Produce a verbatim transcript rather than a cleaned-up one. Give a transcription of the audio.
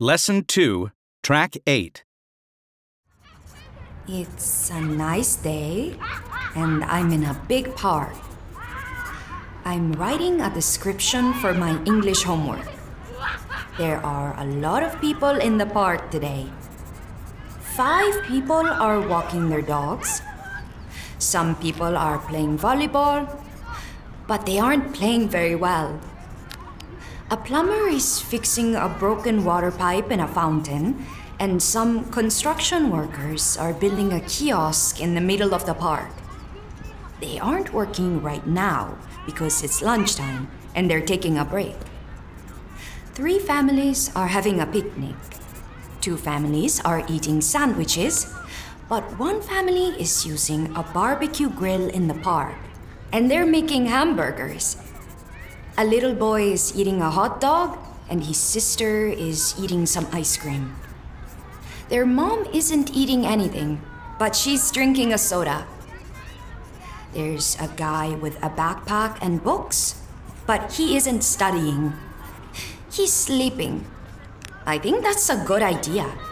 Lesson two, Track eight. It's a nice day, and I'm in a big park. I'm writing a description for my English homework. There are a lot of people in the park today. Five people are walking their dogs. Some people are playing volleyball, but they aren't playing very well. A plumber is fixing a broken water pipe in a fountain, and some construction workers are building a kiosk in the middle of the park. They aren't working right now because it's lunchtime and they're taking a break. Three families are having a picnic. Two families are eating sandwiches, but one family is using a barbecue grill in the park, and they're making hamburgers. A little boy is eating a hot dog, and his sister is eating some ice cream. Their mom isn't eating anything, but she's drinking a soda. There's a guy with a backpack and books, but he isn't studying. He's sleeping. I think that's a good idea.